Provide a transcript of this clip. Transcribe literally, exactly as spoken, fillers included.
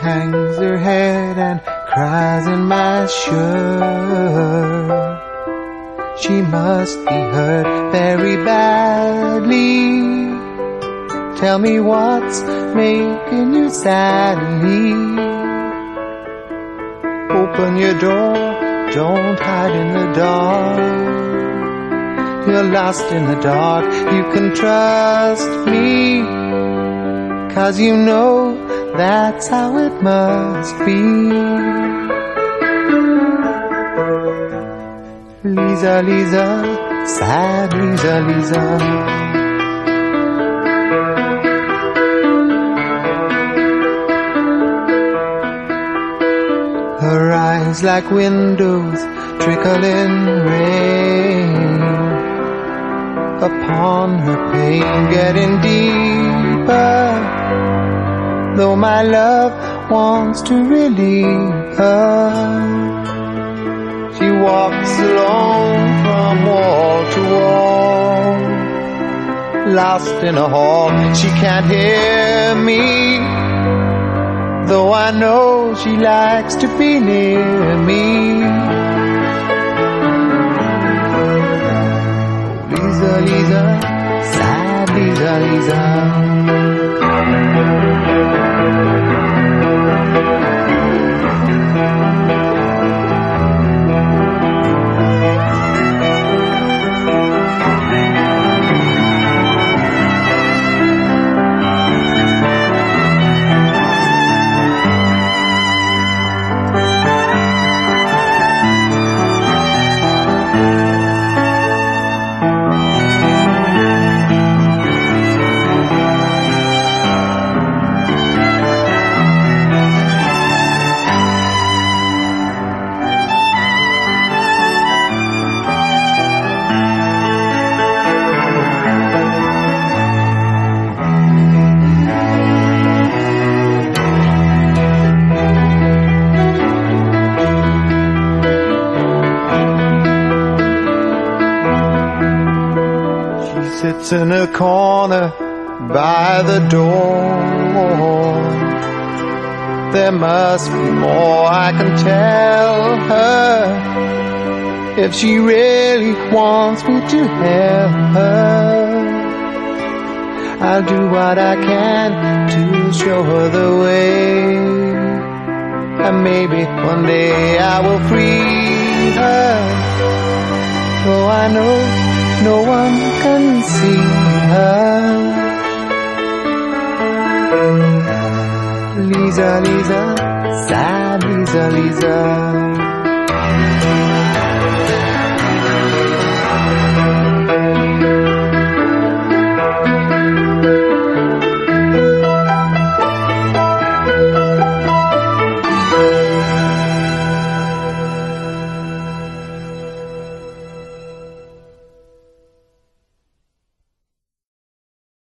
hangs her head and cries in my shirt. She must be hurt very badly. Tell me what's making you sadly. Open your door, don't hide in the dark. You're lost in the dark, you can trust me, 'cause you know that's how it must be. Lisa, Lisa, sad Lisa, Lisa. Her eyes like windows, trickling rain upon her pain, getting deeper. Though my love wants to relieve her, she walks alone from wall to wall, lost in a hall. She can't hear me, though I know she likes to be near me. Oh, Lisa, Lisa, sad Lisa, Lisa. Sits in a corner by the door. There must be more I can tell her, if she really wants me to help her. I'll do what I can to show her the way, and maybe one day I will free her. Though I know no one can see her. Lisa, Lisa, sad Lisa, Lisa.